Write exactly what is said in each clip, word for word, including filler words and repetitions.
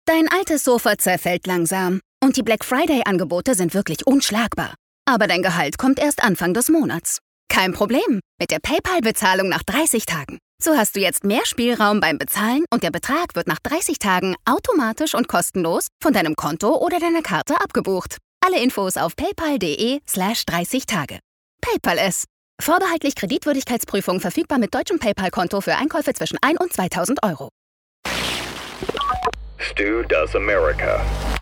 Dein altes Sofa zerfällt langsam und die Black Friday-Angebote sind wirklich unschlagbar. Aber dein Gehalt kommt erst Anfang des Monats. Kein Problem mit der PayPal-Bezahlung nach dreißig Tagen. So hast du jetzt mehr Spielraum beim Bezahlen und der Betrag wird nach dreißig Tagen automatisch und kostenlos von deinem Konto oder deiner Karte abgebucht. Alle Infos auf paypal.de slash 30 Tage. PayPal es. Vorbehaltlich Kreditwürdigkeitsprüfung verfügbar mit deutschem PayPal-Konto für Einkäufe zwischen ein und zweitausend Euro. Stu Does America.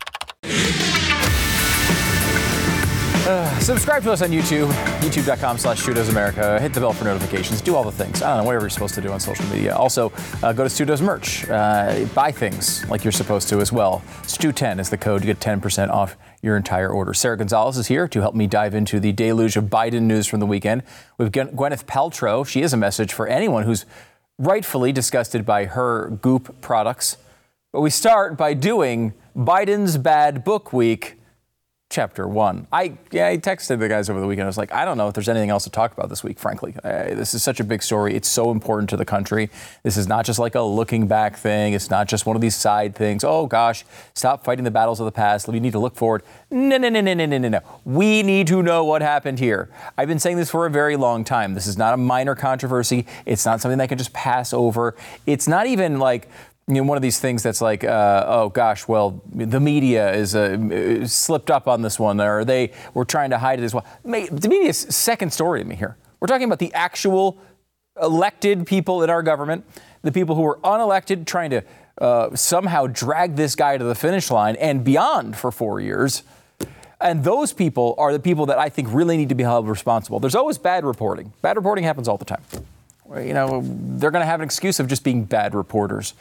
Uh, subscribe to us on YouTube, youtube.com slash Stu Does America. Hit the bell for notifications. Do all the things. I don't know, whatever you're supposed to do on social media. Also, uh, go to Stu Does Merch. Uh, buy things like you're supposed to as well. Stu ten is the code to get ten percent off your entire order. Sarah Gonzalez is here to help me dive into the deluge of Biden news from the weekend. We've got Gwyneth Paltrow. She has a message for anyone who's rightfully disgusted by her Goop products. But we start by doing Biden's Bad Book Week, Chapter one. I yeah, I texted the guys over the weekend. I was like, I don't know if there's anything else to talk about this week, frankly. Uh, this is such a big story. It's so important to the country. This is not just like a looking back thing. It's not just one of these side things. Oh, gosh, stop fighting the battles of the past. We need to look forward. No, no, no, no, no, no, no, no. We need to know what happened here. I've been saying this for a very long time. This is not a minor controversy. It's not something that can just pass over. It's not even like, you know, one of these things that's like, uh, oh, gosh, well, the media is uh, slipped up on this one, or they were trying to hide it as well. The media is second story to me here. We're talking about the actual elected people in our government, the people who were unelected trying to uh, somehow drag this guy to the finish line and beyond for four years. And those people are the people that I think really need to be held responsible. There's always bad reporting. Bad reporting happens all the time. You know, they're going to have an excuse of just being bad reporters.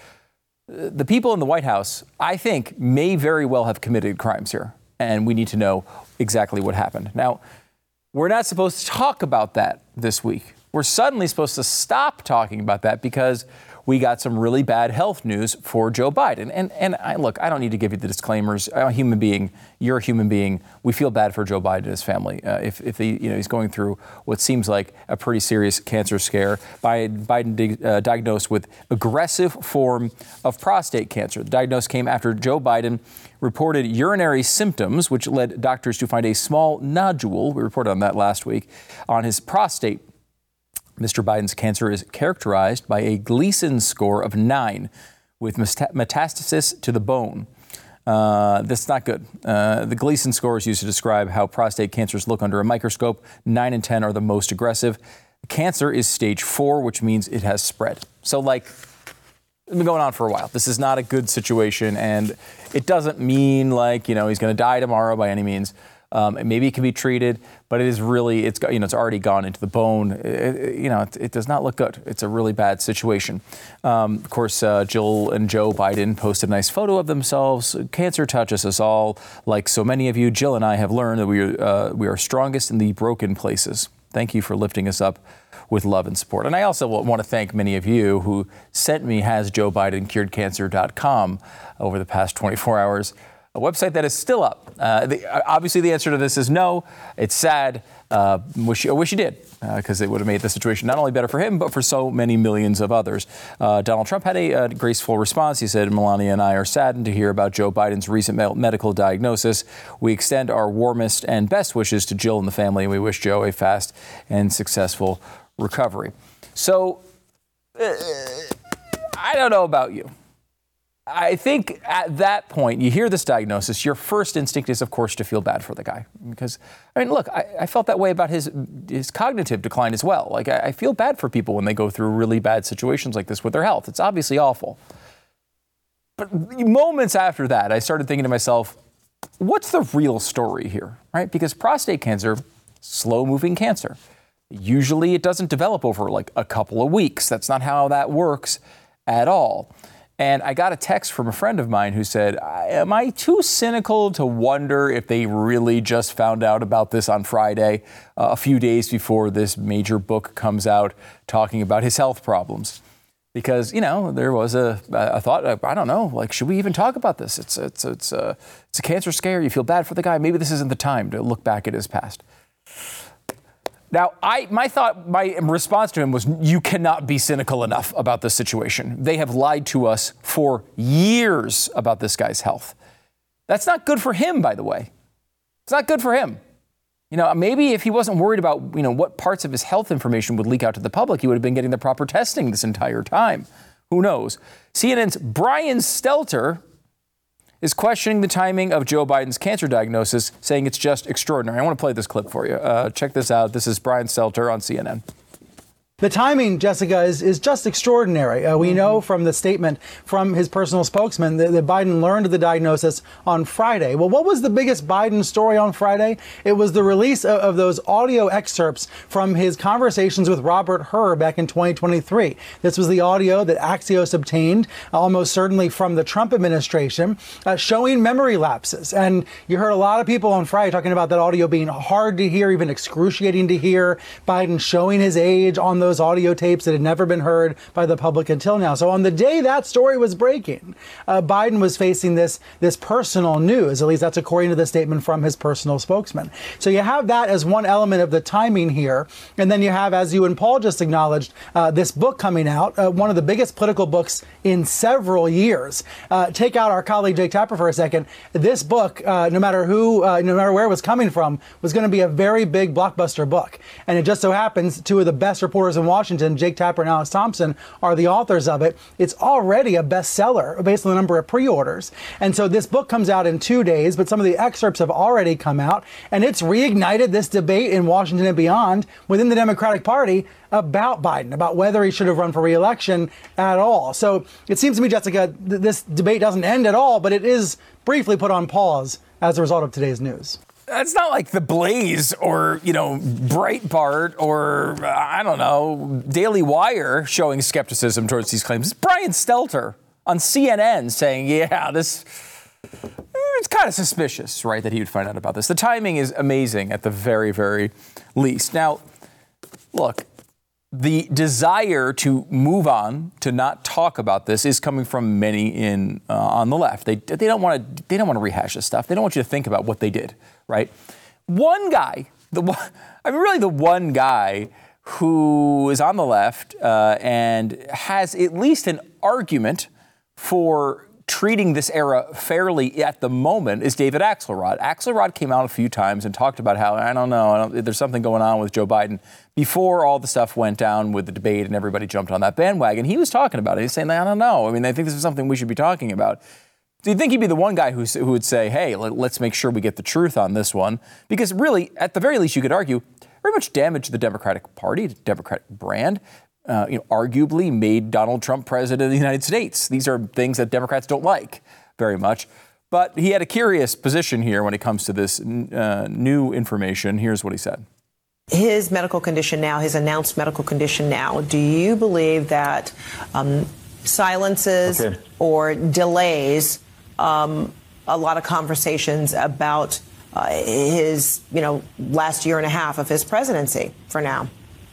The people in the White House, I think, may very well have committed crimes here, and we need to know exactly what happened. Now, we're not supposed to talk about that this week. We're suddenly supposed to stop talking about that because we got some really bad health news for Joe Biden. And and I, look, I don't need to give you the disclaimers. I'm a human being. You're a human being. We feel bad for Joe Biden and his family. Uh, if if he, you know, he's going through what seems like a pretty serious cancer scare. Biden di- uh, diagnosed with aggressive form of prostate cancer. The diagnosis came after Joe Biden reported urinary symptoms, which led doctors to find a small nodule. We reported on that last week on his prostate. Mister Biden's cancer is characterized by a Gleason score of nine with metastasis to the bone. Uh, that's not good. Uh, the Gleason score is used to describe how prostate cancers look under a microscope. Nine and ten are the most aggressive. Cancer is stage four, which means it has spread. So, like, it's been going on for a while. This is not a good situation, and it doesn't mean, like, you know, he's going to die tomorrow by any means. Um, maybe it can be treated, but it is really, it's you know, it's already gone into the bone. It, it, you know, it, it does not look good. It's a really bad situation. Um, of course, uh, Jill and Joe Biden posted a nice photo of themselves. Cancer touches us all. Like so many of you, Jill and I have learned that we are, uh, we are strongest in the broken places. Thank you for lifting us up with love and support. And I also want to thank many of you who sent me has joe biden cured cancer dot com over the past twenty-four hours. A website that is still up. Uh, the, obviously, the answer to this is no. It's sad. Uh, wish, I wish you did, because uh, it would have made the situation not only better for him, but for so many millions of others. Uh, Donald Trump had a, a graceful response. He said, Melania and I are saddened to hear about Joe Biden's recent me- medical diagnosis. We extend our warmest and best wishes to Jill and the family, and we wish Joe a fast and successful recovery. So, uh, I don't know about you. I think at that point, you hear this diagnosis, your first instinct is, of course, to feel bad for the guy. Because, I mean, look, I, I felt that way about his his cognitive decline as well. Like, I, I feel bad for people when they go through really bad situations like this with their health. It's obviously awful. But moments after that, I started thinking to myself, what's the real story here, right? Because prostate cancer, slow-moving cancer. Usually it doesn't develop over, like, a couple of weeks. That's not how that works at all. And I got a text from a friend of mine who said, am I too cynical to wonder if they really just found out about this on Friday, uh, a few days before this major book comes out talking about his health problems? Because, you know, there was a, a thought, I don't know, like, should we even talk about this? It's, it's, it's, a, it's a cancer scare. You feel bad for the guy. Maybe this isn't the time to look back at his past. Now, I my thought, my response to him was, you cannot be cynical enough about this situation. They have lied to us for years about this guy's health. That's not good for him, by the way. It's not good for him. You know, maybe if he wasn't worried about, you know, what parts of his health information would leak out to the public, he would have been getting the proper testing this entire time. Who knows? C N N's Brian Stelter is questioning the timing of Joe Biden's cancer diagnosis, saying it's just extraordinary. I want to play this clip for you. Uh, check this out. This is Brian Stelter on C N N. The timing, Jessica, is, is just extraordinary. Uh, we mm-hmm. know from the statement from his personal spokesman that, that Biden learned of the diagnosis on Friday. Well, what was the biggest Biden story on Friday? It was the release of, of those audio excerpts from his conversations with Robert Hur back in twenty twenty-three. This was the audio that Axios obtained, almost certainly from the Trump administration, uh, showing memory lapses. And you heard a lot of people on Friday talking about that audio being hard to hear, even excruciating to hear. Biden showing his age on those audio tapes that had never been heard by the public until now. So on the day that story was breaking, uh, Biden was facing this, this personal news. At least that's according to the statement from his personal spokesman. So you have that as one element of the timing here. And then you have, as you and Paul just acknowledged, uh, this book coming out, uh, one of the biggest political books in several years. Uh, take out our colleague Jake Tapper for a second. This book, uh, no matter who, uh, no matter where it was coming from, was going to be a very big blockbuster book. And it just so happens two of the best reporters in Washington, Jake Tapper and Alex Thompson, are the authors of it. It's already a bestseller based on the number of pre-orders. And so this book comes out in two days, but some of the excerpts have already come out, and it's reignited this debate in Washington and beyond within the Democratic Party about Biden, about whether he should have run for re-election at all. So it seems to me, Jessica, th- this debate doesn't end at all, but it is briefly put on pause as a result of today's news. It's not like The Blaze or, you know, Breitbart or, uh, I don't know, Daily Wire showing skepticism towards these claims. It's Brian Stelter on C N N saying, yeah, this, it's kind of suspicious, right, that he would find out about this. The timing is amazing at the very, very least. Now, look, the desire to move on, to not talk about this, is coming from many in uh, on the left. They they don't want to they don't want to rehash this stuff. They don't want you to think about what they did, right? One guy, the one, I mean, really the one guy who is on the left uh, and has at least an argument for treating this era fairly at the moment is David Axelrod. Axelrod came out a few times and talked about how, I don't know, I don't, there's something going on with Joe Biden. Before all the stuff went down with the debate and everybody jumped on that bandwagon, he was talking about it. He's saying, I don't know. I mean, I think this is something we should be talking about. Do you think he'd be the one guy who, who would say, hey, let's make sure we get the truth on this one? Because really, at the very least, you could argue, very much damaged the Democratic Party, the Democratic brand. Uh, you know, arguably made Donald Trump president of the United States. These are things that Democrats don't like very much. But he had a curious position here when it comes to this uh, new information. Here's what he said. His medical condition now, his announced medical condition now, do you believe that um, silences okay. or delays um, a lot of conversations about uh, his, you know, last year and a half of his presidency for now?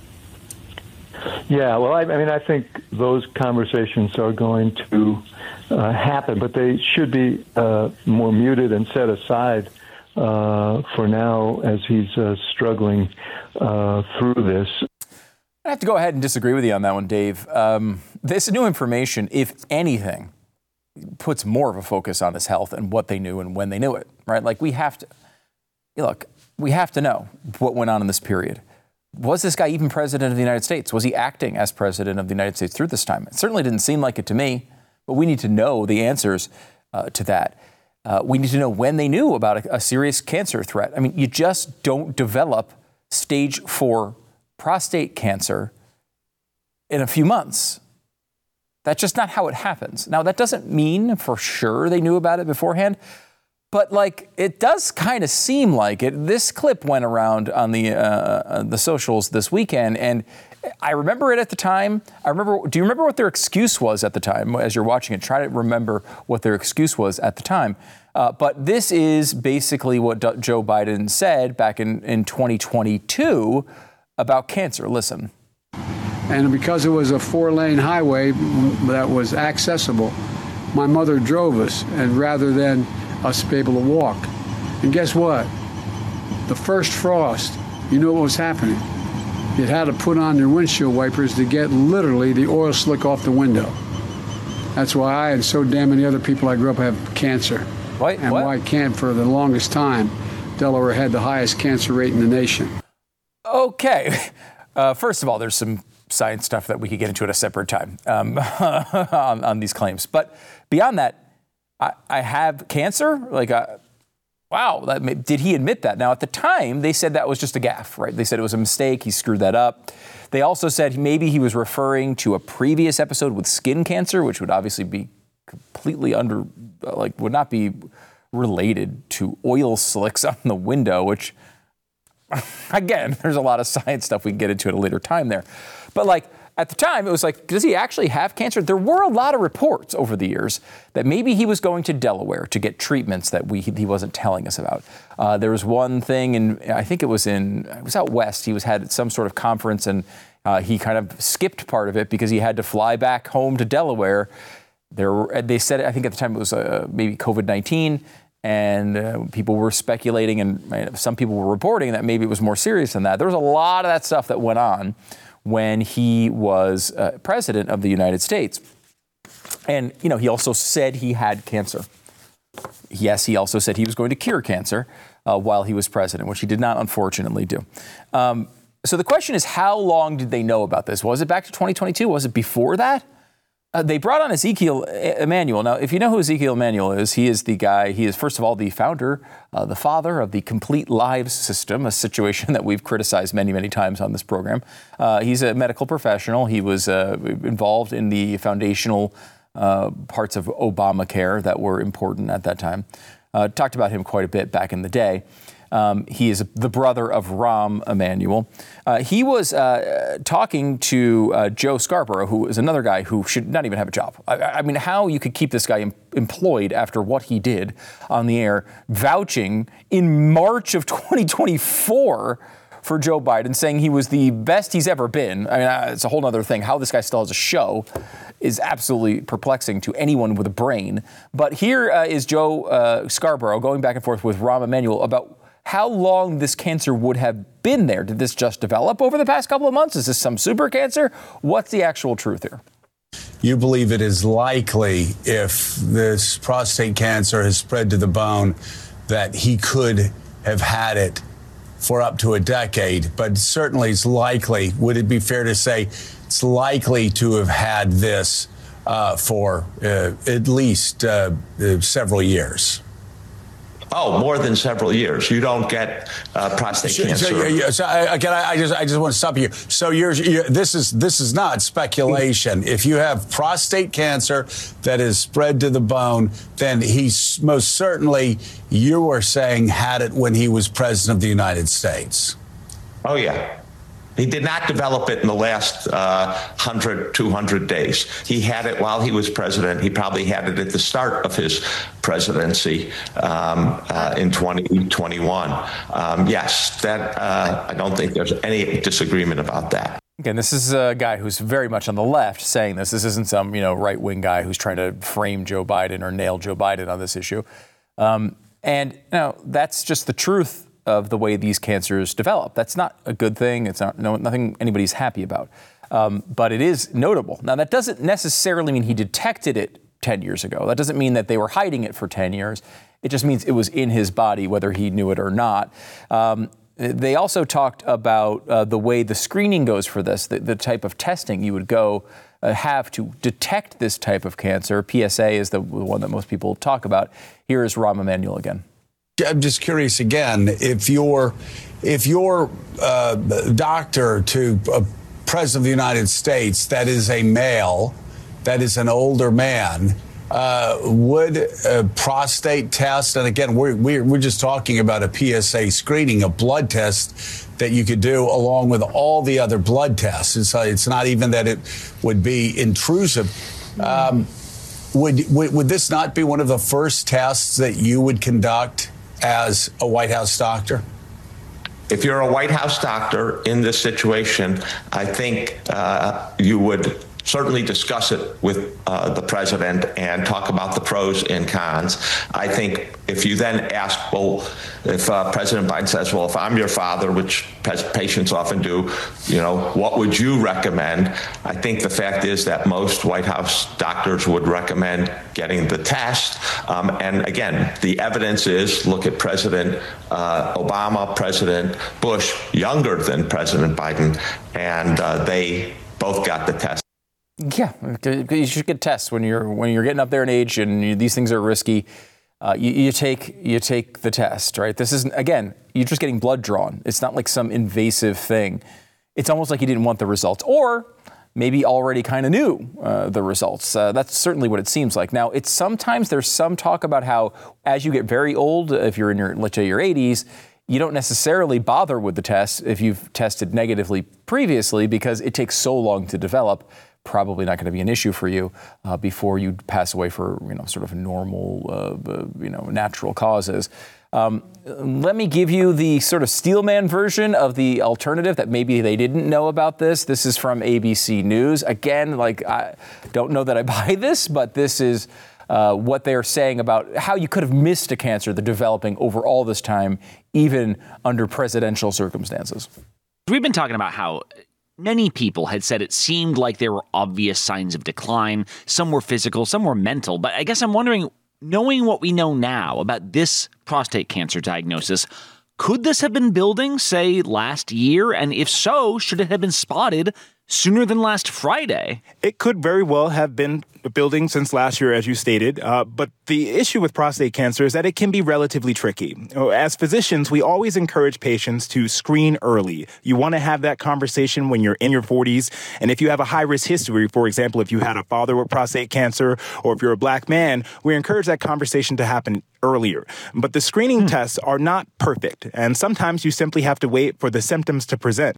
Yeah, well, I, I mean, I think those conversations are going to uh, happen, but they should be uh, more muted and set aside uh, for now as he's uh, struggling uh, through this. I have to go ahead and disagree with you on that one, Dave. Um, this new information, if anything, puts more of a focus on his health and what they knew and when they knew it, right? Like, we have to, look, we have to know what went on in this period. Was this guy even president of the United States? Was he acting as president of the United States through this time? It certainly didn't seem like it to me, but we need to know the answers uh, to that. Uh, we need to know when they knew about a, a serious cancer threat. I mean, you just don't develop stage four prostate cancer in a few months. That's just not how it happens. Now, that doesn't mean for sure they knew about it beforehand. But, like, it does kind of seem like it. This clip went around on the uh, the socials this weekend, and I remember it at the time. I remember. Do you remember what their excuse was at the time? As you're watching it, try to remember what their excuse was at the time. Uh, but this is basically what D- Joe Biden said back in, in twenty twenty-two about cancer. Listen. And because it was a four-lane highway that was accessible, my mother drove us, and rather than us be able to walk. And guess what? The first frost, you know what was happening? you had to put on your windshield wipers to get literally the oil slick off the window. That's why I and so damn many other people I grew up have cancer. What? And what? why can't, for the longest time, Delaware had the highest cancer rate in the nation. Okay. Uh, first of all, there's some science stuff that we could get into at a separate time um, on, on these claims. But beyond that, I, I have cancer? Like, uh, wow, that, did he admit that? Now, at the time, they said that was just a gaffe, right? They said it was a mistake. He screwed that up. They also said maybe he was referring to a previous episode with skin cancer, which would obviously be completely under, like, would not be related to oil slicks on the window, which, again, there's a lot of science stuff we can get into at a later time there. But, like, at the time, it was like, does he actually have cancer? There were a lot of reports over the years that maybe he was going to Delaware to get treatments that we he wasn't telling us about. Uh, there was one thing, in I think it was in it was out west. He was had some sort of conference, and uh, he kind of skipped part of it because he had to fly back home to Delaware. There, were, they said, I think at the time it was uh, maybe COVID nineteen, and uh, people were speculating, and uh, some people were reporting that maybe it was more serious than that. There was a lot of that stuff that went on when he was uh, president of the United States. And, you know, he also said he had cancer. Yes, he also said he was going to cure cancer uh, while he was president, which he did not, unfortunately, do. Um, so the question is, how long did they know about this? Was it back to twenty twenty-two? Was it before that? Uh, they brought on Ezekiel Emanuel. Now, if you know who Ezekiel Emanuel is, he is the guy, he is, first of all, the founder, uh, the father of the Complete Lives System, a situation that we've criticized many, many times on this program. Uh, he's a medical professional. He was uh, involved in the foundational uh, parts of Obamacare that were important at that time. Uh, talked about him quite a bit back in the day. Um, he is the brother of Rahm Emanuel. Uh, he was uh, talking to uh, Joe Scarborough, who is another guy who should not even have a job. I, I mean, how you could keep this guy em- employed after what he did on the air, vouching in March of twenty twenty-four for Joe Biden, saying he was the best he's ever been. I mean, uh, it's a whole other thing. How this guy still has a show is absolutely perplexing to anyone with a brain. But here uh, is Joe uh, Scarborough going back and forth with Rahm Emanuel about how long this cancer would have been there. Did this just develop over the past couple of months? Is this some super cancer? What's the actual truth here? You believe it is likely, if this prostate cancer has spread to the bone, that he could have had it for up to a decade, but certainly it's likely. Would it be fair to say it's likely to have had this uh, for uh, at least uh, uh, several years? Oh, more than several years. You don't get uh, prostate so, cancer. So, yeah, so I, again, I, I just, I just want to stop you. So, you're, you're, this is, this is not speculation. If you have prostate cancer that is spread to the bone, then he's most certainly, you were saying, had it when he was president of the United States. Oh yeah. He did not develop it in the last uh, one hundred, two hundred days. He had it while he was president. He probably had it at the start of his presidency um, uh, in twenty twenty-one. Um, yes, that uh, I don't think there's any disagreement about that. Again, this is a guy who's very much on the left saying this. This isn't some, you know, right-wing guy who's trying to frame Joe Biden or nail Joe Biden on this issue. Um, and, you know, that's just the truth of the way these cancers develop. That's not a good thing. It's not no, nothing anybody's happy about. Um, but it is notable. Now, that doesn't necessarily mean he detected it ten years ago. That doesn't mean that they were hiding it for ten years. It just means it was in his body, whether he knew it or not. Um, they also talked about uh, the way the screening goes for this, the, the type of testing you would go uh, have to detect this type of cancer. P S A is the one that most people talk about. Here is Rahm Emanuel again. I'm just curious again, if your if your uh, doctor to a president of the United States that is a male, that is an older man, uh, would a prostate test, and again, we're, we're, we're just talking about a P S A screening, a blood test that you could do along with all the other blood tests. It's, uh, it's not even that it would be intrusive. Um, would, would, would this not be one of the first tests that you would conduct as a White House doctor? If you're a White House doctor in this situation, I think uh, you would certainly discuss it with uh, the president and talk about the pros and cons. I think if you then ask, well, if uh, President Biden says, well, if I'm your father, which patients often do, you know, what would you recommend? I think the fact is that most White House doctors would recommend getting the test. Um, and again, the evidence is, look at President uh, Obama, President Bush, younger than President Biden, and uh, they both got the test. Yeah, you should get tests when you're when you're getting up there in age and you, these things are risky. Uh, you, you take you take the test, right? This isn't, again, you're just getting blood drawn. It's not like some invasive thing. It's almost like you didn't want the results, or maybe already kind of knew uh, the results. Uh, that's certainly what it seems like. Now, it's sometimes there's some talk about how as you get very old, if you're in your, let's say your eighties, you don't necessarily bother with the test if you've tested negatively previously because it takes so long to develop. Probably not going to be an issue for you uh, before you pass away for, you know, sort of normal, uh, you know, natural causes. Um, let me give you the sort of Steelman version of the alternative that maybe they didn't know about this. This is from A B C News. Again, like, I don't know that I buy this, but this is uh, what they are saying about how you could have missed a cancer that's developing over all this time, even under presidential circumstances. We've been talking about how many people had said it seemed like there were obvious signs of decline. Some were physical, some were mental. But I guess I'm wondering, knowing what we know now about this prostate cancer diagnosis, could this have been building, say, last year? And if so, should it have been spotted sooner than last Friday? It could very well have been building since last year, as you stated. Uh, but the issue with prostate cancer is that it can be relatively tricky. As physicians, we always encourage patients to screen early. You want to have that conversation when you're in your forties. And if you have a high-risk history, for example, if you had a father with prostate cancer or if you're a black man, we encourage that conversation to happen earlier. But the screening hmm. tests are not perfect. And sometimes you simply have to wait for the symptoms to present.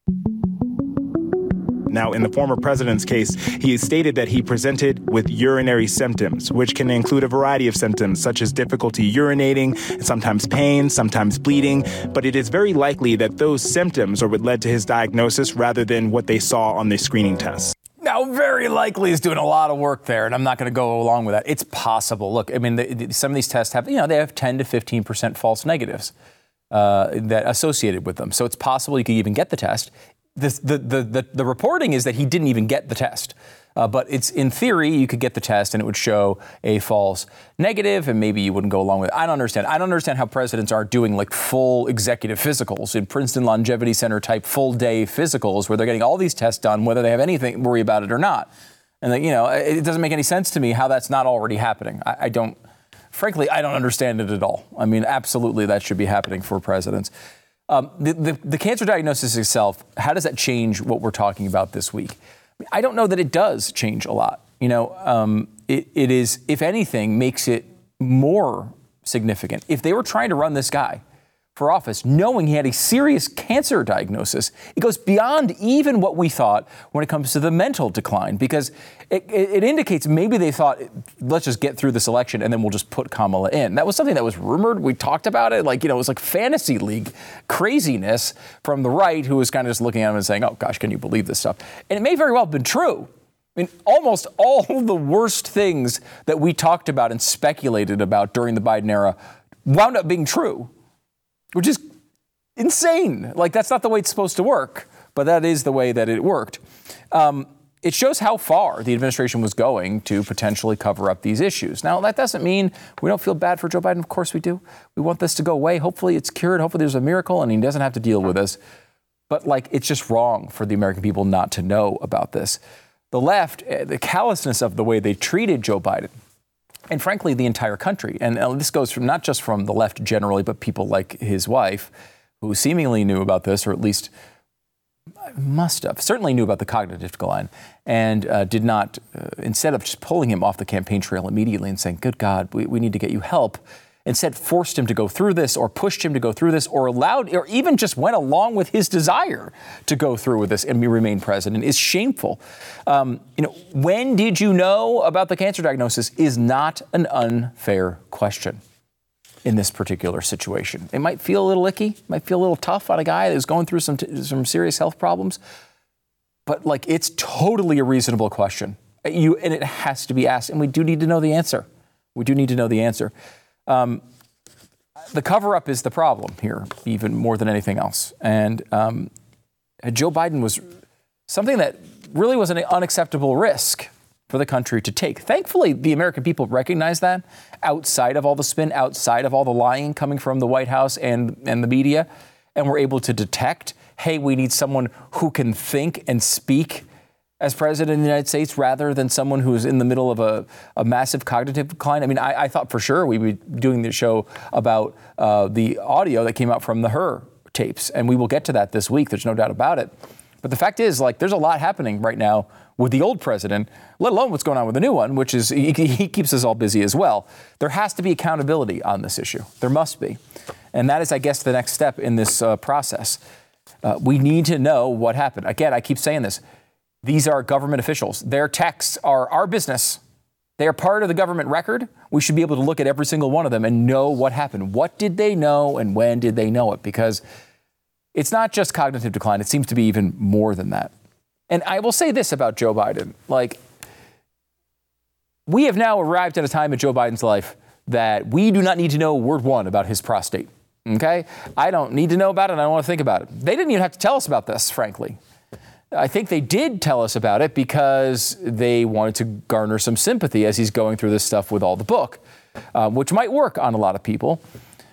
Now, in the former president's case, he stated that he presented with urinary symptoms, which can include a variety of symptoms, such as difficulty urinating, sometimes pain, sometimes bleeding. But it is very likely that those symptoms are what led to his diagnosis rather than what they saw on the screening tests. Now, very likely is doing a lot of work there, and I'm not going to go along with that. It's possible. Look, I mean, the, the, some of these tests have, you know, they have ten to fifteen percent false negatives uh, that associated with them. So it's possible you could even get the test. The, the, the, the, the reporting is that he didn't even get the test. Uh, but it's in theory, you could get the test and it would show a false negative and maybe you wouldn't go along with it. I don't understand. I don't understand how presidents are doing like full executive physicals in Princeton Longevity Center type full day physicals where they're getting all these tests done, whether they have anything worry about it or not. And, like, you know, it doesn't make any sense to me how that's not already happening. I, I don't, frankly, I don't understand it at all. I mean, absolutely that should be happening for presidents. Um, the, the, the cancer diagnosis itself, how does that change what we're talking about this week? I don't know that it does change a lot. You know, um, it, it is, if anything, makes it more significant. If they were trying to run this guy for office, knowing he had a serious cancer diagnosis, it goes beyond even what we thought when it comes to the mental decline, because it, it, it indicates maybe they thought, let's just get through this election and then we'll just put Kamala in. That was something that was rumored. We talked about it. Like, you know, it was like fantasy league craziness from the right who was kind of just looking at him and saying, oh, gosh, can you believe this stuff? And it may very well have been true. I mean, almost all the worst things that we talked about and speculated about during the Biden era wound up being true. Which is insane. Like, that's not the way it's supposed to work, but that is the way that it worked. Um, it shows how far the administration was going to potentially cover up these issues. Now, that doesn't mean we don't feel bad for Joe Biden. Of course we do. We want this to go away. Hopefully it's cured. Hopefully there's a miracle and he doesn't have to deal with this. But, like, it's just wrong for the American people not to know about this. The left, the callousness of the way they treated Joe Biden, and frankly, the entire country. And this goes from not just from the left generally, but people like his wife, who seemingly knew about this, or at least must have, certainly knew about the cognitive decline, and uh, did not, uh, instead of just pulling him off the campaign trail immediately and saying, good God, we, we need to get you help, instead forced him to go through this or pushed him to go through this or allowed or even just went along with his desire to go through with this and remain president is shameful. Um, you know, when did you know about the cancer diagnosis is not an unfair question in this particular situation. It might feel a little icky, might feel a little tough on a guy who's going through some, t- some serious health problems. but like it's totally a reasonable question. You and it has to be asked, and we do need to know the answer. We do need to know the answer. Um, the cover-up is the problem here, even more than anything else. And um, Joe Biden was something that really was an unacceptable risk for the country to take. Thankfully, the American people recognize that outside of all the spin, outside of all the lying coming from the White House and, and the media, and we're able to detect, hey, we need someone who can think and speak as president of the United States rather than someone who's in the middle of a, a massive cognitive decline. I mean, I, I thought for sure we'd be doing the show about uh, the audio that came out from the Her tapes, and we will get to that this week. There's no doubt about it. But the fact is, like, there's a lot happening right now with the old president, let alone what's going on with the new one, which is he, he keeps us all busy as well. There has to be accountability on this issue. There must be. And that is, I guess, the next step in this uh, process. Uh, we need to know what happened. Again, I keep saying this. These are government officials. Their texts are our business. They are part of the government record. We should be able to look at every single one of them and know what happened. What did they know and when did they know it? Because it's not just cognitive decline. It seems to be even more than that. And I will say this about Joe Biden. Like, we have now arrived at a time in Joe Biden's life that we do not need to know word one about his prostate. Okay? I don't need to know about it. And I don't want to think about it. They didn't even have to tell us about this, frankly. I think they did tell us about it because they wanted to garner some sympathy as he's going through this stuff with all the book, uh, which might work on a lot of people.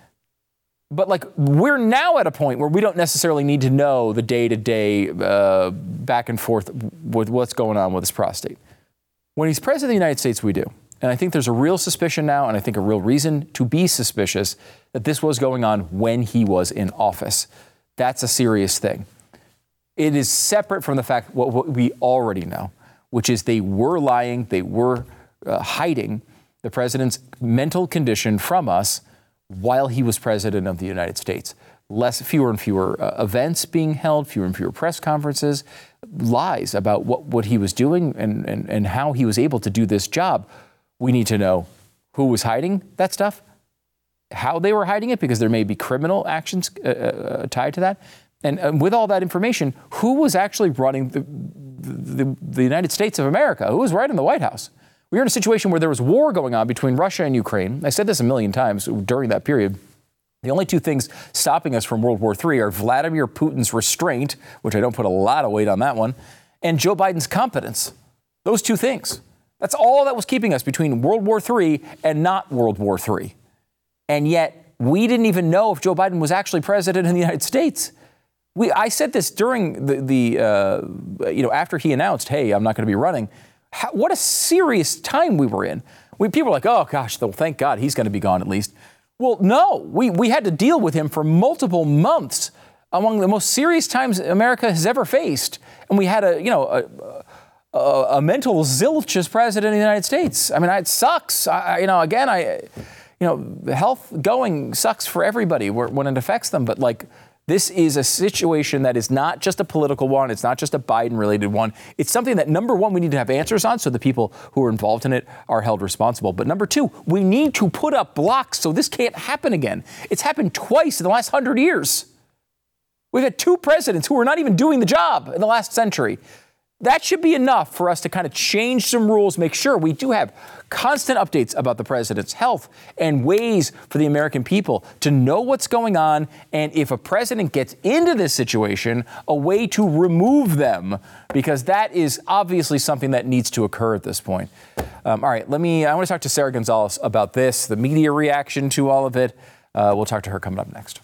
But like, we're now at a point where we don't necessarily need to know the day-to-day uh, back and forth with what's going on with his prostate. When he's president of the United States, we do. And I think there's a real suspicion now, and I think a real reason to be suspicious that this was going on when he was in office. That's a serious thing. It is separate from the fact what, what we already know, which is they were lying, they were uh, hiding the president's mental condition from us while he was president of the United States. Less, fewer and fewer uh, events being held, fewer and fewer press conferences, lies about what, what he was doing and, and, and how he was able to do this job. We need to know who was hiding that stuff, how they were hiding it, because there may be criminal actions uh, uh, tied to that. And, and with all that information, who was actually running the, the, the United States of America? Who was right in the White House? We were in a situation where there was war going on between Russia and Ukraine. I said this a million times during that period. The only two things stopping us from World War Three are Vladimir Putin's restraint, which I don't put a lot of weight on that one, and Joe Biden's competence. Those two things. That's all that was keeping us between World War Three and not World War Three. And yet, we didn't even know if Joe Biden was actually president of the United States. We, I said this during the, the uh, you know, after he announced, hey, I'm not going to be running. How, what a serious time we were in. We, people were like, oh, gosh, well, thank God he's going to be gone at least. Well, no, we, we had to deal with him for multiple months, among the most serious times America has ever faced. And we had a, you know, a, a, a mental zilch as president of the United States. I mean, it sucks. I, you know, again, I, you know, health going sucks for everybody when it affects them. But like, this is a situation that is not just a political one. It's not just a Biden-related one. It's something that, number one, we need to have answers on so the people who are involved in it are held responsible. But number two, we need to put up blocks so this can't happen again. It's happened twice in the last hundred years. We've had two presidents who are not even doing the job in the last century. That should be enough for us to kind of change some rules, make sure we do have constant updates about the president's health and ways for the American people to know what's going on. And if a president gets into this situation, a way to remove them, because that is obviously something that needs to occur at this point. Um, all right, let me, I want to talk to Sara Gonzales about this, the media reaction to all of it. Uh, we'll talk to her coming up next.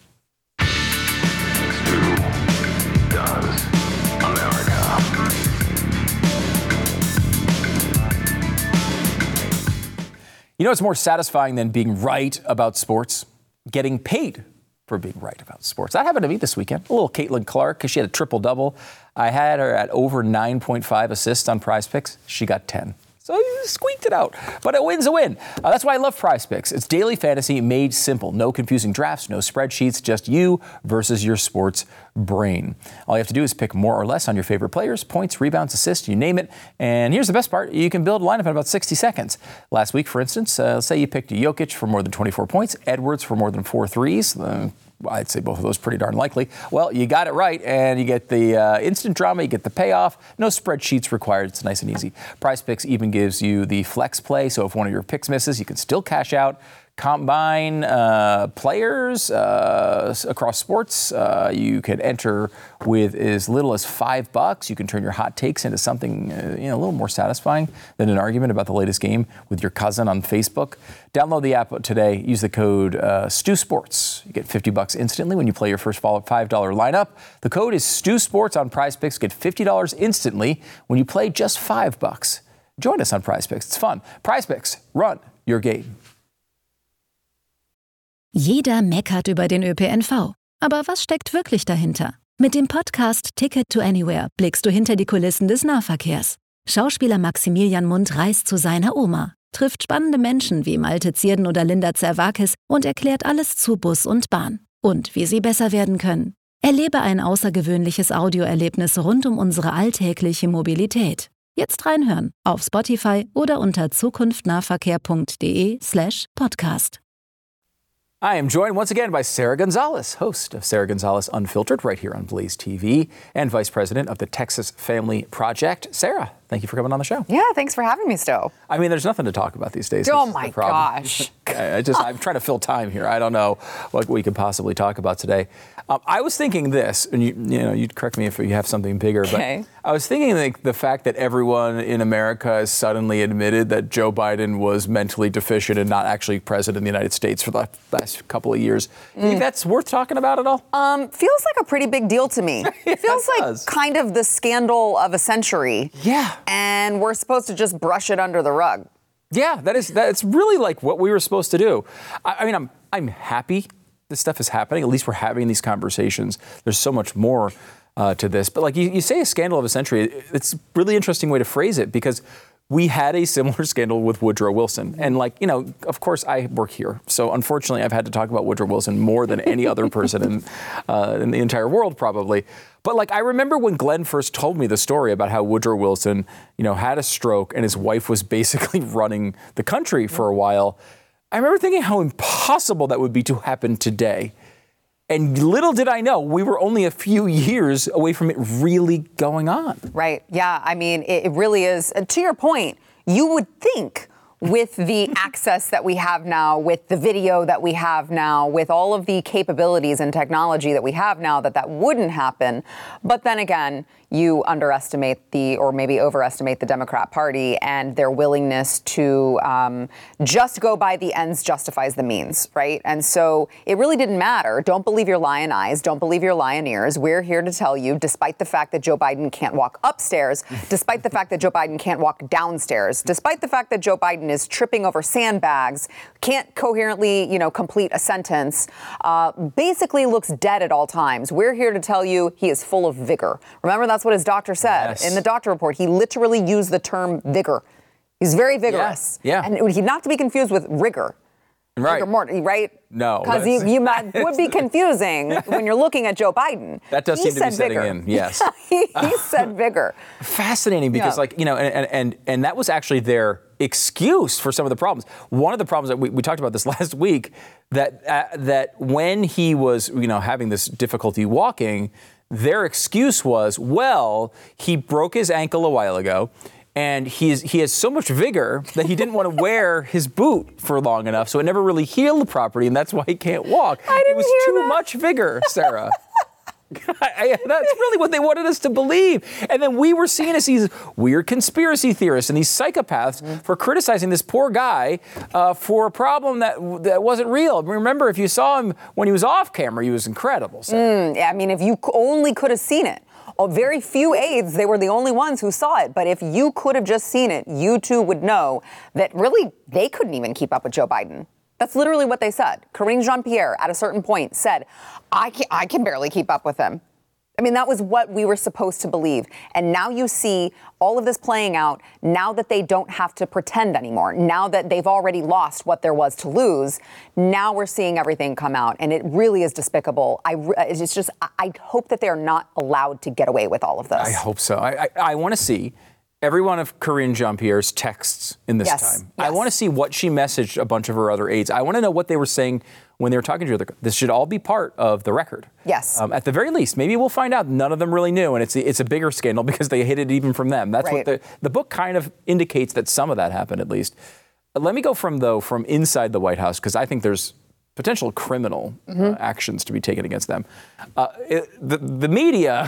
You know what's more satisfying than being right about sports? Getting paid for being right about sports. That happened to me this weekend. A little Caitlin Clark, because she had a triple-double. I had her at over nine point five assists on Prize Picks. She got ten. So you squeaked it out. But a win's a win. Uh, that's why I love Prize Picks. It's daily fantasy made simple. No confusing drafts, no spreadsheets, just you versus your sports brain. All you have to do is pick more or less on your favorite players, points, rebounds, assists, you name it. And here's the best part. You can build a lineup in about sixty seconds. Last week, for instance, uh, let's say you picked Jokic for more than twenty-four points, Edwards for more than four threes. Uh, I'd say both of those pretty darn likely. Well, you got it right, and you get the uh, instant drama, you get the payoff. No spreadsheets required. It's nice and easy. PrizePicks even gives you the flex play, so if one of your picks misses, you can still cash out. Combine uh, players uh, across sports. Uh, you can enter with as little as five bucks. You can turn your hot takes into something uh, you know, a little more satisfying than an argument about the latest game with your cousin on Facebook. Download the app today. Use the code uh, StewSports. You get fifty bucks instantly when you play your first five dollar lineup. The code is StewSports on PrizePicks. Get fifty dollars instantly when you play just five bucks. Join us on PrizePicks. It's fun. PrizePicks. Run your game. Jeder meckert über den Ö P N V. Aber was steckt wirklich dahinter? Mit dem Podcast Ticket to Anywhere blickst du hinter die Kulissen des Nahverkehrs. Schauspieler Maximilian Mund reist zu seiner Oma, trifft spannende Menschen wie Malte Zierden oder Linda Zerwakis und erklärt alles zu Bus und Bahn. Und wie sie besser werden können. Erlebe ein außergewöhnliches Audioerlebnis rund um unsere alltägliche Mobilität. Jetzt reinhören auf Spotify oder unter zukunftnahverkehr.de slash podcast. I am joined once again by Sara Gonzales, host of Sara Gonzales Unfiltered right here on Blaze T V and vice president of the Texas Family Project. Sara, thank you for coming on the show. Yeah, thanks for having me, Sto. I mean, there's nothing to talk about these days. Oh, my gosh. I just, I'm trying to fill time here. I don't know what we could possibly talk about today. Um, I was thinking this, and you, you know, you'd correct me if you have something bigger, okay. but I was thinking like, the fact that everyone in America has suddenly admitted that Joe Biden was mentally deficient and not actually president of the United States for the last couple of years. Mm. Do you think that's worth talking about at all? Um, feels like a pretty big deal to me. It feels it like does. kind of the scandal of a century. Yeah. And we're supposed to just brush it under the rug. Yeah, that is that's really like what we were supposed to do. I, I mean, I'm I'm happy this stuff is happening. At least we're having these conversations. There's so much more uh, to this. But like you, you say a scandal of a century, it's a really interesting way to phrase it because we had a similar scandal with Woodrow Wilson. And like, you know, of course I work here. So unfortunately, I've had to talk about Woodrow Wilson more than any other person in, uh, in the entire world probably. But like, I remember when Glenn first told me the story about how Woodrow Wilson, you know, had a stroke and his wife was basically running the country for a while. I remember thinking how impossible that would be to happen today. And little did I know, we were only a few years away from it really going on. Right. Yeah. I mean, it, it really is. To your point, you would think with the access that we have now, with the video that we have now, with all of the capabilities and technology that we have now, that that wouldn't happen. But then again, you underestimate the, or maybe overestimate the Democrat Party and their willingness to um, just go by the ends justifies the means, right? And so it really didn't matter. Don't believe your lion eyes. Don't believe your lion ears. We're here to tell you, despite the fact that Joe Biden can't walk upstairs, despite the fact that Joe Biden can't walk downstairs, despite the fact that Joe Biden is tripping over sandbags, can't coherently, you know, complete a sentence, uh, basically looks dead at all times. We're here to tell you he is full of vigor. Remember, that's what his doctor said yes. in the doctor report. He literally used the term vigor. He's very vigorous. Yeah. yeah. And he not to be confused with rigor. Right. Rigor mortis, right? No. Because you, you might, would be confusing when you're looking at Joe Biden. That does he seem to be setting vigor. in, yes. he he said vigor. Fascinating because, yeah. like, you know, and, and, and that was actually their excuse for some of the problems. One of the problems that we, we talked about this last week, that uh, that when he was, you know, having this difficulty walking, their excuse was, well, he broke his ankle a while ago, and he's, he has so much vigor that he didn't want to wear his boot for long enough, so it never really healed properly, and that's why he can't walk. I didn't it was hear too that. much vigor, Sarah. I, that's really what they wanted us to believe. And then we were seen as these weird conspiracy theorists and these psychopaths mm-hmm. for criticizing this poor guy uh, for a problem that that wasn't real. Remember, if you saw him when he was off camera, he was incredible. Mm, I mean, if you only could have seen it. Oh, very few aides, they were the only ones who saw it. But if you could have just seen it, you too would know that really they couldn't even keep up with Joe Biden. That's literally what they said. Karine Jean-Pierre, at a certain point, said, I can, I can barely keep up with him. I mean, that was what we were supposed to believe. And now you see all of this playing out now that they don't have to pretend anymore. Now that they've already lost what there was to lose, now we're seeing everything come out. And it really is despicable. I, it's just, I hope that they're not allowed to get away with all of this. I hope so. I, I, I want to see. every one of Karine Jean-Pierre's texts in this Yes, time. yes. I want to see what she messaged a bunch of her other aides. I want to know what they were saying when they were talking to her. This should all be part of the record. Yes. Um, at the very least, maybe we'll find out none of them really knew, and it's it's a bigger scandal because they hid it even from them. That's Right. what the the book kind of indicates, that some of that happened at least. But let me go from though from inside the White House, because I think there's potential criminal Mm-hmm. uh, actions to be taken against them. Uh, it, the the media.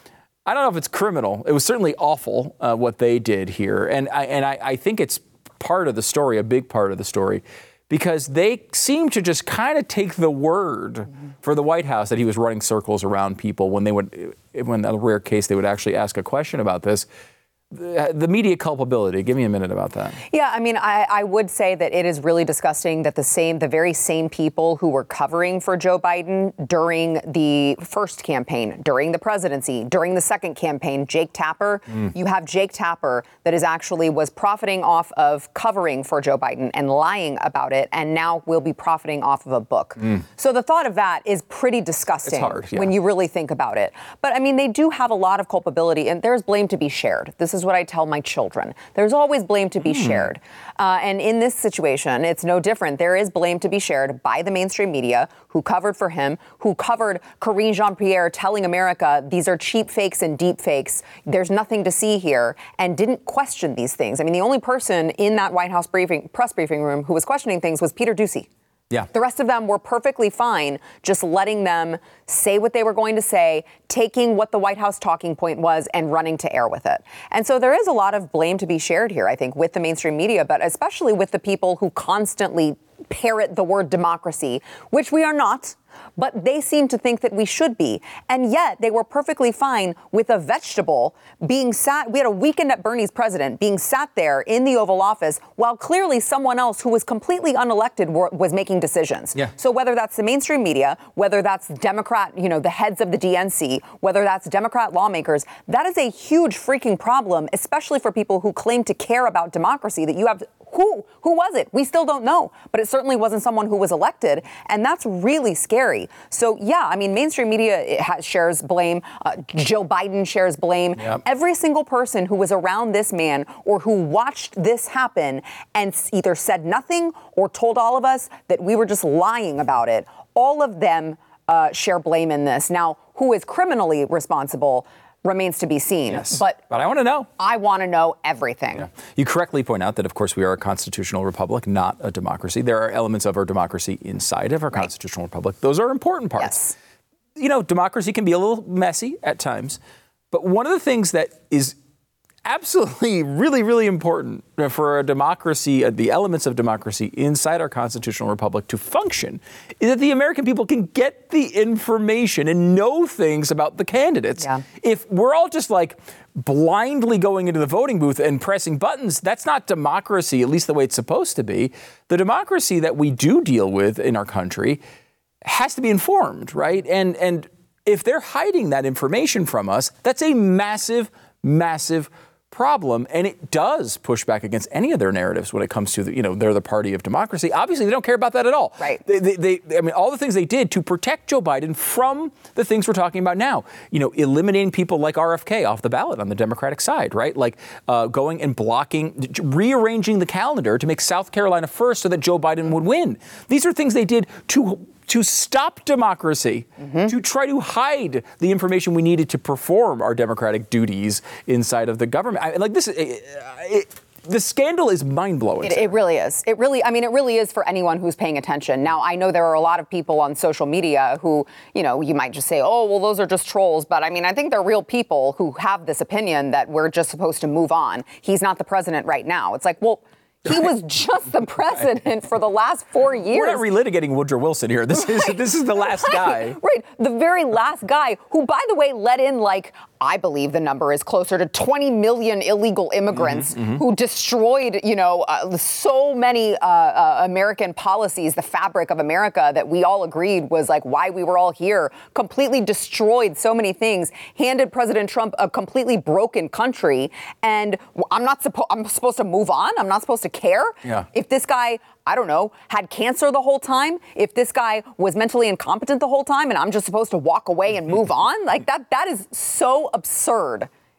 I don't know if it's criminal. It was certainly awful uh, what they did here. And, I, and I, I think it's part of the story, a big part of the story, because they seem to just kind of take the word mm-hmm. for the White House that he was running circles around people when they would, when a rare case, they would actually ask a question about this. The, the media culpability. Give me a minute about that. Yeah, I mean, I, I would say that it is really disgusting that the same, the very same people who were covering for Joe Biden during the first campaign, during the presidency, during the second campaign, Jake Tapper, mm. you have Jake Tapper that is actually was profiting off of covering for Joe Biden and lying about it, and now will be profiting off of a book. Mm. So the thought of that is pretty disgusting. It's hard, yeah. when you really think about it. But I mean, they do have a lot of culpability, and there's blame to be shared. This is what I tell my children. There's always blame to be mm. shared. Uh, and in this situation, it's no different. There is blame to be shared by the mainstream media who covered for him, who covered Karine Jean-Pierre telling America these are cheap fakes and deep fakes. There's nothing to see here, and didn't question these things. I mean, the only person in that White House briefing, press briefing room who was questioning things was Peter Doocy. Yeah. The rest of them were perfectly fine just letting them say what they were going to say, taking what the White House talking point was and running to air with it. And so there is a lot of blame to be shared here, I think, with the mainstream media, but especially with the people who constantly parrot the word democracy, which we are not. But they seem to think that we should be. And yet they were perfectly fine with a vegetable being sat. We had a Weekend at Bernie's president being sat there in the Oval Office while clearly someone else who was completely unelected were, was making decisions. Yeah. So whether that's the mainstream media, whether that's Democrat, you know, the heads of the D N C, whether that's Democrat lawmakers, that is a huge freaking problem, especially for people who claim to care about democracy, that you have. Who? Who was it? We still don't know. But it certainly wasn't someone who was elected. And that's really scary. So, yeah, I mean, mainstream media has, shares blame. Uh, Joe Biden shares blame. Yep. Every single person who was around this man or who watched this happen and either said nothing or told all of us that we were just lying about it, all of them uh, share blame in this. Now, who is criminally responsible remains to be seen. Yes. But, but I want to know. I want to know everything. Yeah. You correctly point out that, of course, we are a constitutional republic, not a democracy. There are elements of our democracy inside of our right. constitutional republic. Those are important parts. Yes. You know, democracy can be a little messy at times. But one of the things that is absolutely really, really important for a democracy, uh, the elements of democracy inside our constitutional republic to function, is that the American people can get the information and know things about the candidates. Yeah. If we're all just like blindly going into the voting booth and pressing buttons, that's not democracy, at least the way it's supposed to be. The democracy that we do deal with in our country has to be informed, right? And and if they're hiding that information from us, that's a massive, massive problem, and it does push back against any of their narratives when it comes to the, you know, they're the party of democracy. Obviously, they don't care about that at all. Right. They, they, they, I mean, all the things they did to protect Joe Biden from the things we're talking about now, you know, eliminating people like R F K off the ballot on the Democratic side, right? Like uh, going and blocking, rearranging the calendar to make South Carolina first so that Joe Biden would win. These are things they did to to stop democracy, mm-hmm. to try to hide the information we needed to perform our democratic duties inside of the government. I, like this, it, it, the scandal is mind-blowing. It, it really is. It really, I mean, it really is for anyone who's paying attention. Now, I know there are a lot of people on social media who, you know, you might just say, oh, well, those are just trolls. But I mean, I think they're real people who have this opinion that we're just supposed to move on. He's not the president right now. It's like, well, he was just the president for the last four years. We're not relitigating Woodrow Wilson here. This is right. this is the last right. guy. Right. The very last guy who, by the way, let in, like, I believe the number is closer to twenty million illegal immigrants mm-hmm, mm-hmm. who destroyed, you know, uh, so many uh, uh, American policies, the fabric of America that we all agreed was like why we were all here, completely destroyed so many things, handed President Trump a completely broken country. And I'm not supposed, I'm supposed to move on. I'm not supposed to care. Yeah. If this guy, I don't know, had cancer the whole time, if this guy was mentally incompetent the whole time and I'm just supposed to walk away and move on, like that, that is so absurd.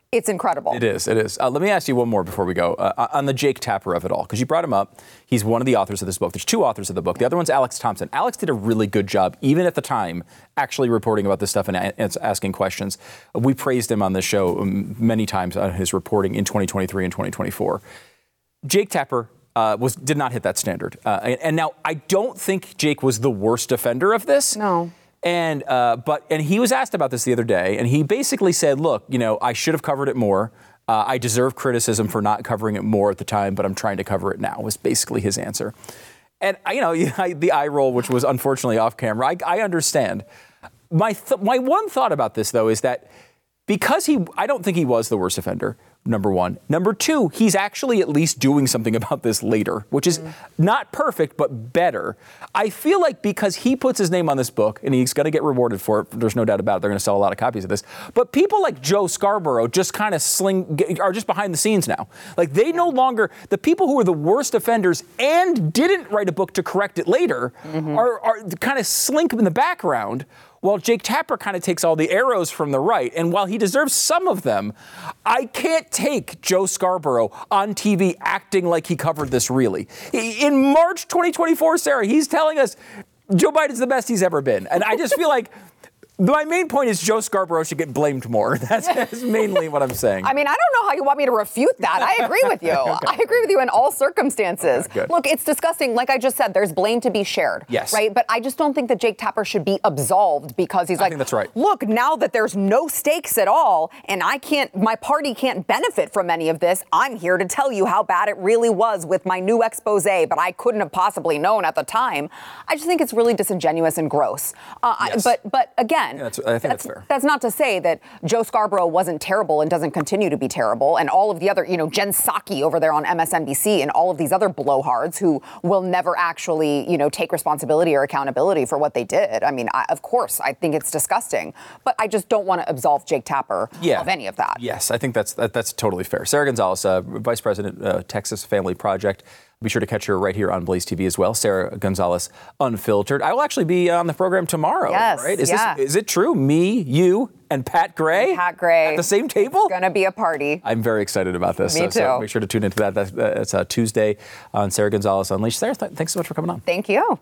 It's incredible. It is. It is. Uh, let me ask you one more before we go. Uh, on the Jake Tapper of it all, because you brought him up. He's one of the authors of this book. There's two authors of the book. The other one's Alex Thompson. Alex did a really good job, even at the time, actually reporting about this stuff and, and asking questions. We praised him on this show many times on his reporting in twenty twenty-three and twenty twenty-four. Jake Tapper uh, was did not hit that standard. Uh, and, and now, I don't think Jake was the worst offender of this. No. And uh, but and he was asked about this the other day, and he basically said, "Look, you know, I should have covered it more. Uh, I deserve criticism for not covering it more at the time, but I'm trying to cover it now." Was basically his answer. And you know, the eye roll, which was unfortunately off camera, I, I understand. My th- my one thought about this though is that because he, I don't think he was the worst offender. Number one. Number two, he's actually at least doing something about this later, which is mm. not perfect, but better. I feel like because he puts his name on this book and he's going to get rewarded for it, there's no doubt about it, they're going to sell a lot of copies of this. But people like Joe Scarborough just kind of sling, are just behind the scenes now. Like they no longer, the people who are the worst offenders and didn't write a book to correct it later mm-hmm. are, are kind of slink in the background. While Jake Tapper kind of takes all the arrows from the right. And while he deserves some of them, I can't take Joe Scarborough on T V acting like he covered this really. In March twenty twenty-four, Sarah, he's telling us Joe Biden's the best he's ever been. And I just feel like my main point is Joe Scarborough should get blamed more. That's, that's mainly what I'm saying. I mean, I don't know how you want me to refute that. I agree with you. Okay. I agree with you in all circumstances. Okay, good. Look, it's disgusting. Like I just said, there's blame to be shared. Yes. Right? But I just don't think that Jake Tapper should be absolved because he's I like, think that's right. Look, now that there's no stakes at all and I can't, my party can't benefit from any of this, I'm here to tell you how bad it really was with my new expose, but I couldn't have possibly known at the time. I just think it's really disingenuous and gross. Uh, yes. I, but, but again, yeah, that's, I think that's, that's fair. That's not to say that Joe Scarborough wasn't terrible and doesn't continue to be terrible, and all of the other, you know, Jen Psaki over there on M S N B C and all of these other blowhards who will never actually, you know, take responsibility or accountability for what they did. I mean, I, of course, I think it's disgusting, but I just don't want to absolve Jake Tapper yeah. of any of that. Yes, I think that's that, that's totally fair. Sarah Gonzalez, uh, Vice President, uh, Texas Family Project. Be sure to catch her right here on Blaze T V as well. Sarah Gonzalez, Unfiltered. I will actually be on the program tomorrow. Yes, right? Is yeah. this is it true? Me, you, and Pat Gray? And Pat Gray. At the same table? It's gonna be a party. I'm very excited about this. Me so, too. So make sure to tune into that. That's, that's uh, Tuesday on Sarah Gonzalez Unleashed. Sarah, th- thanks so much for coming on. Thank you.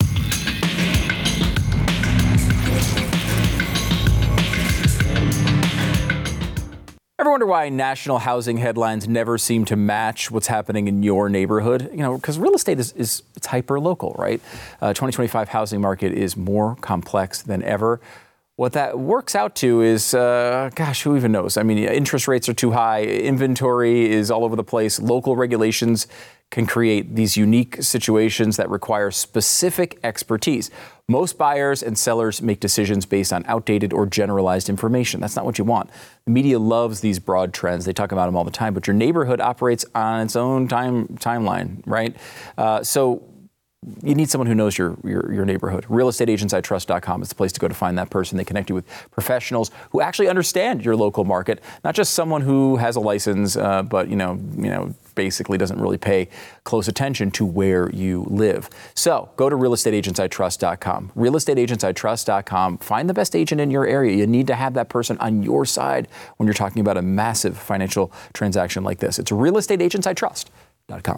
Ever wonder why national housing headlines never seem to match what's happening in your neighborhood? You know, because real estate is, is it's hyper local, right? Uh, twenty twenty-five housing market is more complex than ever. What that works out to is, uh, gosh, who even knows? I mean, interest rates are too high. Inventory is all over the place. Local regulations can create these unique situations that require specific expertise. Most buyers and sellers make decisions based on outdated or generalized information. That's not what you want. The media loves these broad trends. They talk about them all the time, but your neighborhood operates on its own time timeline, right? Uh, so you need someone who knows your, your, your neighborhood. real estate agents I trust dot com is the place to go to find that person. They connect you with professionals who actually understand your local market, not just someone who has a license, uh, but you know, you know, basically doesn't really pay close attention to where you live. So go to real estate agents I trust dot com. real estate agents I trust dot com. Find the best agent in your area. You need to have that person on your side when you're talking about a massive financial transaction like this. It's real estate agents I trust dot com.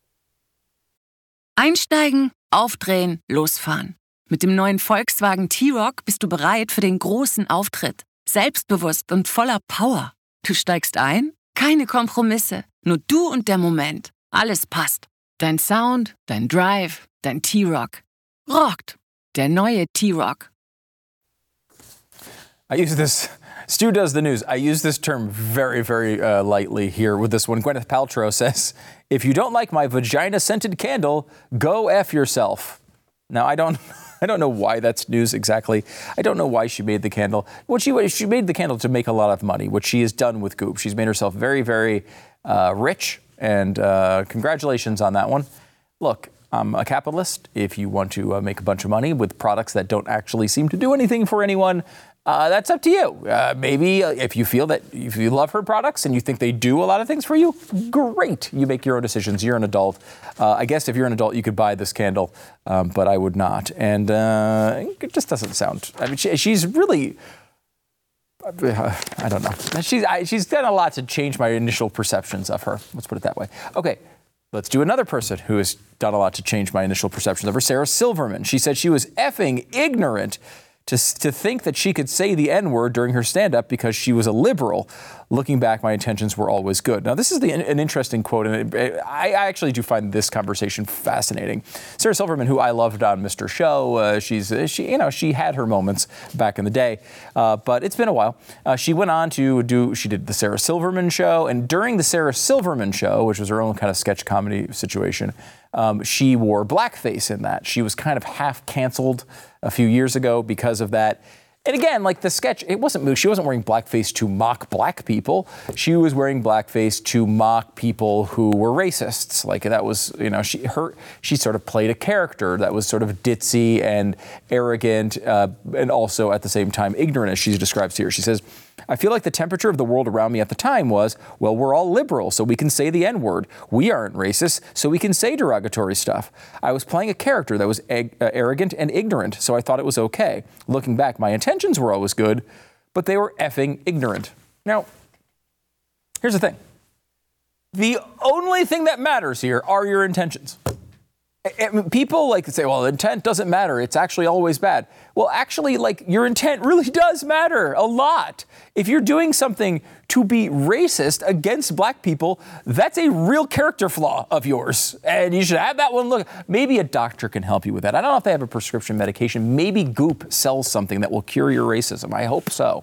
Einsteigen, aufdrehen, losfahren. Mit dem neuen Volkswagen T-Roc bist du bereit für den großen Auftritt. Selbstbewusst und voller Power. Du steigst ein? Keine Kompromisse. Nur du und der Moment. Alles passt. Dein Sound, dein Drive, dein T-Roc. Rockt. Der neue T-Roc. I use this, Stu does the news. I use this term very, very uh, lightly here with this one. Gwyneth Paltrow says, if you don't like my vagina-scented candle, go F yourself. Now, I don't I don't know why that's news exactly. I don't know why she made the candle. What she, she made the candle to make a lot of money, which she has done with Goop. She's made herself very, very uh, rich, and uh, congratulations on that one. Look, I'm a capitalist. If you want to uh, make a bunch of money with products that don't actually seem to do anything for anyone, Uh, that's up to you. Uh, maybe uh, if you feel that if you love her products and you think they do a lot of things for you, great. You make your own decisions. You're an adult. Uh, I guess if you're an adult, you could buy this candle, um, but I would not. And uh, it just doesn't sound. I mean, she, she's really. I don't know. She's, I, she's done a lot to change my initial perceptions of her. Let's put it that way. Okay, let's do another person who has done a lot to change my initial perceptions of her, Sarah Silverman. She said she was effing ignorant to, to think that she could say the N-word during her stand-up because she was a liberal. Looking back, my intentions were always good. Now, this is the, an interesting quote, and it, I, I actually do find this conversation fascinating. Sarah Silverman, who I loved on Mister Show, uh, she's she you know she had her moments back in the day, uh, but it's been a while. Uh, she went on to do she did the Sarah Silverman Show, and during the Sarah Silverman Show, which was her own kind of sketch comedy situation, um, she wore blackface in that. She was kind of half canceled a few years ago because of that. And again, like the sketch, it wasn't, she wasn't wearing blackface to mock black people. She was wearing blackface to mock people who were racists. Like that was, you know, she her she sort of played a character that was sort of ditzy and arrogant, uh, and also at the same time ignorant, as she describes here. She says, I feel like the temperature of the world around me at the time was, well, we're all liberal, so we can say the N-word. We aren't racist, so we can say derogatory stuff. I was playing a character that was ag- uh, arrogant and ignorant, so I thought it was okay. Looking back, my intentions were always good, but they were effing ignorant. Now, here's the thing. The only thing that matters here are your intentions. People like to say, well, intent doesn't matter. It's actually always bad. Well, actually, like, your intent really does matter a lot. If you're doing something to be racist against black people, that's a real character flaw of yours. And you should have that one look. Maybe a doctor can help you with that. I don't know if they have a prescription medication. Maybe Goop sells something that will cure your racism. I hope so.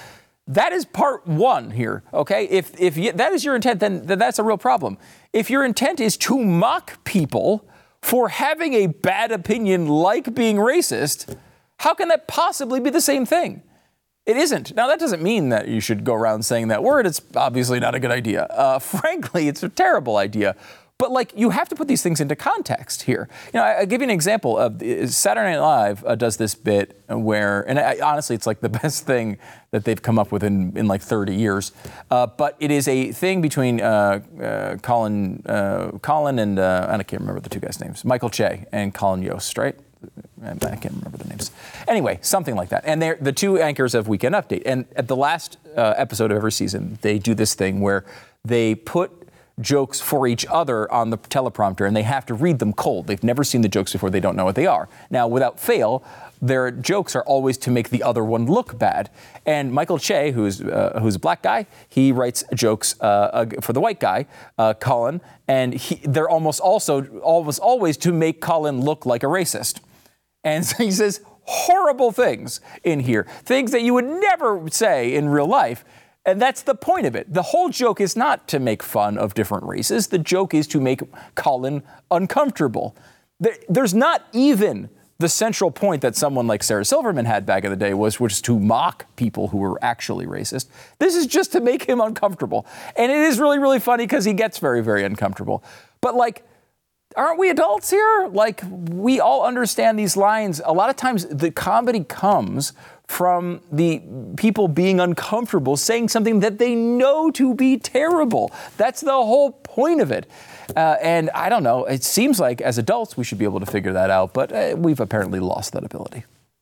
That is part one here, okay? If if you, that is your intent, then, then that's a real problem. If your intent is to mock people for having a bad opinion like being racist, how can that possibly be the same thing? It isn't. Now, that doesn't mean that you should go around saying that word. It's obviously not a good idea. Uh, frankly, it's a terrible idea. But, like, you have to put these things into context here. You know, I, I'll give you an example of Saturday Night Live uh, does this bit where, and I, honestly, it's like the best thing that they've come up with in, in like thirty years. Uh, but it is a thing between uh, uh, Colin, uh, Colin and, uh, I can't remember the two guys' names, Michael Che and Colin Yost, right? I can't remember the names. Anyway, something like that. And they're the two anchors of Weekend Update. And at the last uh, episode of every season, they do this thing where they put jokes for each other on the teleprompter, and they have to read them cold. They've never seen the jokes before. They don't know what they are. Now, without fail, their jokes are always to make the other one look bad. And Michael Che, who's uh, who's a black guy, he writes jokes uh, for the white guy, uh, Colin, and he, they're almost also almost always to make Colin look like a racist. And so he says horrible things in here, things that you would never say in real life. And that's the point of it. The whole joke is not to make fun of different races. The joke is to make Colin uncomfortable. There's not even the central point that someone like Sarah Silverman had back in the day was, was to mock people who were actually racist. This is just to make him uncomfortable. And it is really, really funny because he gets very, very uncomfortable. But like, aren't we adults here? Like, we all understand these lines. A lot of times the comedy comes from the people being uncomfortable saying something that they know to be terrible. That's the whole point of it. Uh, and I don't know, it seems like as adults we should be able to figure that out, but uh, we've apparently lost that ability.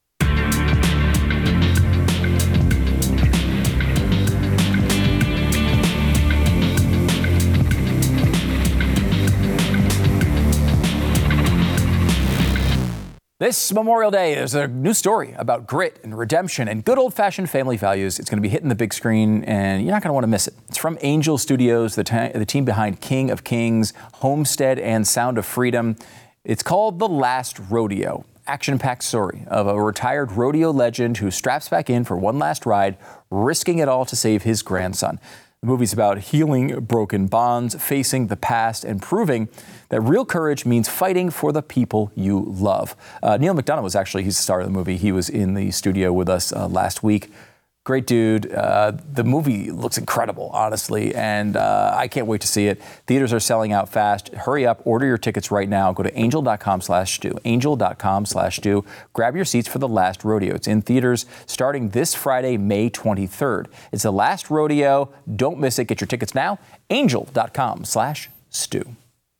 This Memorial Day, there's a new story about grit and redemption and good old-fashioned family values. It's going to be hitting the big screen, and you're not going to want to miss it. It's from Angel Studios, the, ta- the team behind King of Kings, Homestead, and Sound of Freedom. It's called The Last Rodeo. Action-packed story of a retired rodeo legend who straps back in for one last ride, risking it all to save his grandson. The movie's about healing broken bonds, facing the past, and proving that real courage means fighting for the people you love. Uh, Neil McDonough was actually, he's the star of the movie. He was in the studio with us uh, last week. Great dude. Uh, the movie looks incredible, honestly, and uh, I can't wait to see it. Theaters are selling out fast. Hurry up, order your tickets right now. Go to angel.com slash stew, angel.com slash stew. Grab your seats for The Last Rodeo. It's in theaters starting this Friday, May twenty-third. It's The Last Rodeo. Don't miss it. Get your tickets now, angel.com slash stew.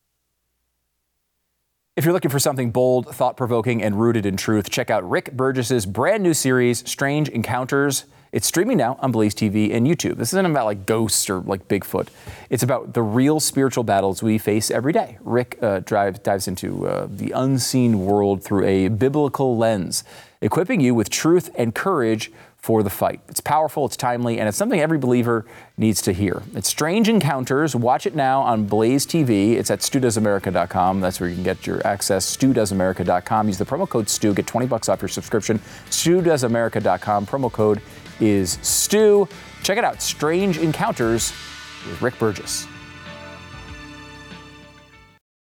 If you're looking for something bold, thought-provoking, and rooted in truth, check out Rick Burgess's brand new series, Strange Encounters. It's streaming now on Blaze T V and YouTube. This isn't about like ghosts or like Bigfoot. It's about the real spiritual battles we face every day. Rick uh, drive, dives into uh, the unseen world through a biblical lens, equipping you with truth and courage for the fight. It's powerful, it's timely, and it's something every believer needs to hear. It's Strange Encounters. Watch it now on Blaze T V. It's at stu does america dot com. That's where you can get your access, stu does america dot com. Use the promo code STU. Get twenty bucks off your subscription. stu does america dot com. Promo code is STU. Check it out. Strange Encounters with Rick Burgess.